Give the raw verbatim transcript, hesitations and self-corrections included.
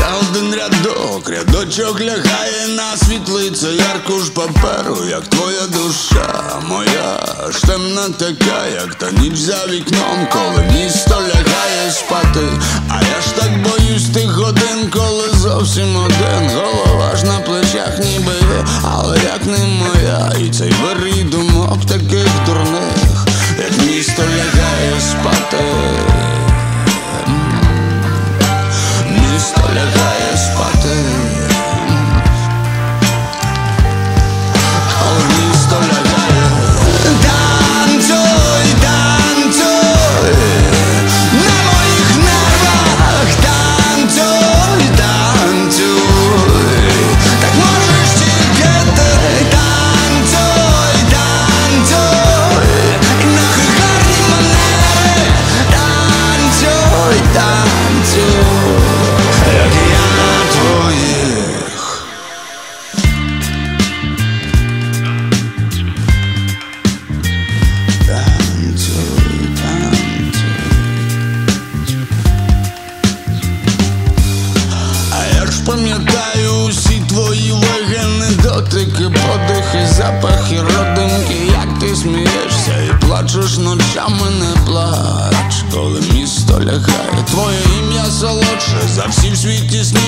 один рядок, рядочок лягає на світлий цей аркуш паперу, як твоя душа моя ж темна така, як та ніч за вікном, коли місто лягає спати. А я ж так боюсь тих годин, коли зовсім один. Голова ж на плечах ніби є, але як не моя. І цей вирій думок таких дурних, як місто лягає спати. Місто лягає спати. О, місто лягає. Танцюй, танцюй на моїх нервах. Танцюй, танцюй, так можеш тільки ти. Танцюй, танцюй, і нахуй гарні манери. Танцюй, танцюй, як я на твоїх. Танцюй, танцюй. А я ж пам'ятаю усі твої легені, дотики, подихи, запахи, родинки. Як ти смієшся і плачеш ночами, не плач, коли місто лягає. Твоє ім'я солодше за всі в світі сні.